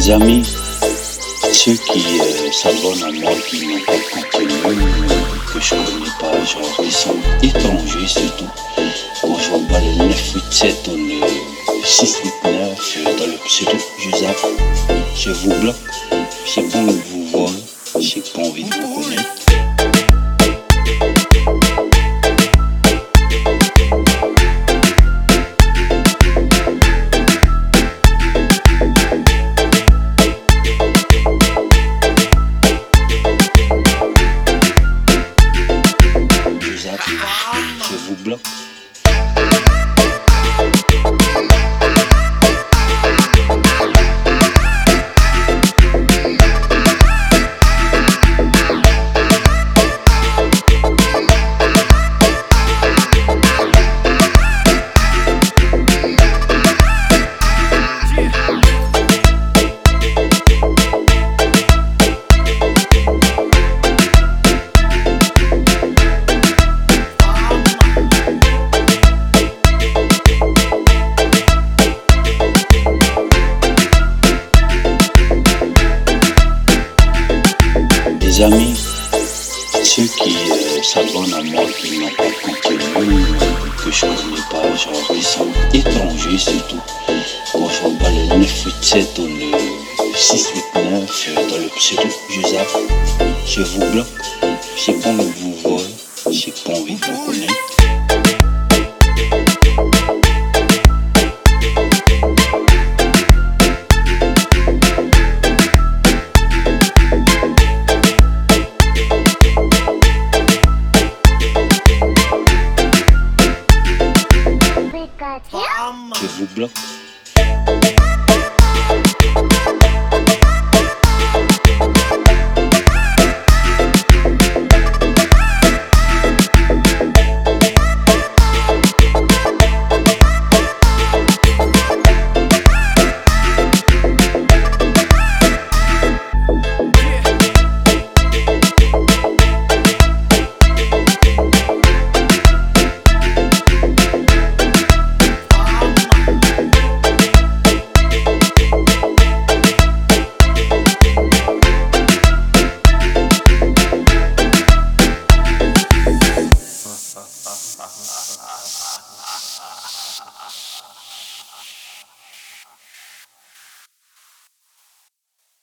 Des amis, ceux qui s'abonnent à moi, qui n'ont pas de contenu, que je connais pas, genre ils sont étrangers surtout. Quand je vois le 987 ou le 689 dans le pseudo, je zappe, je vous bloque. J'ai pas envie de vous voir, j'ai pas envie de vous connaître. Je vous bloque. Des amis, ceux qui s'abonnent à moi, qui n'ont pas de contenu, que je connais pas, genre ils sont étrangers surtout. Quand je vois le 987 ou le 689 dans le pseudo, je zappe, je vous bloque. J'ai pas envie de vous voir, j'ai pas envie de vous connaître. Je vous bloque.